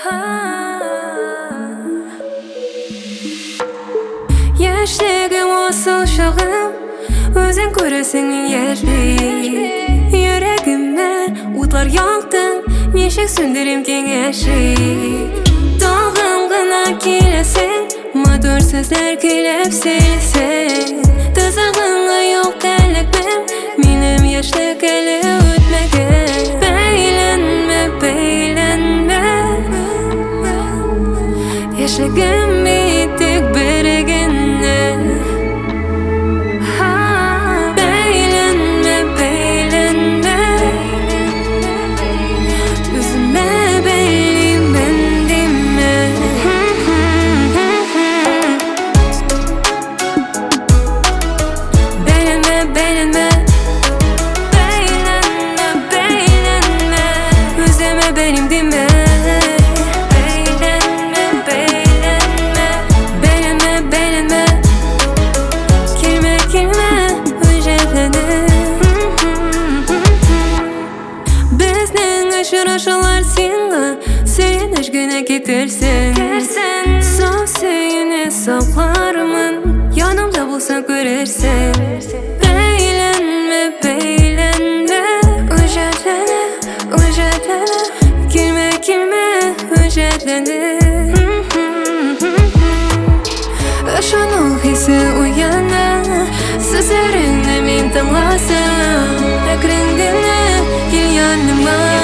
Yaşligim osal şağım, özün göresin yerlik. Yüreğime utlar yaktın, neşek söndürüm kengeşik. Dağım gına kilesin, madur sözler gülüp silsin. Tızağına yok delikmem, benim yaşlık eli ötmegen. Beylenme, beylenme, yaşligim bittik bergenle. Beylenme, beylenme, üzülme benim bendime. Beylenme, beylenme, beylenme, beylenme, üzülme benim dime. Beylenme, beylenme, beylenme, beylenme, kelime kelime özetlenir. Bizning aşıraşalar senga söyleş güne getirsin. Son seni saklarımın, yanımda bulsan görersin. Beylenme, beylenme, özetlenir, özetlenir, kelime kelime özetlenir. Aşanıl hissi uyanır, sözlerini min tınlasın. Ekrindine gel yanıma.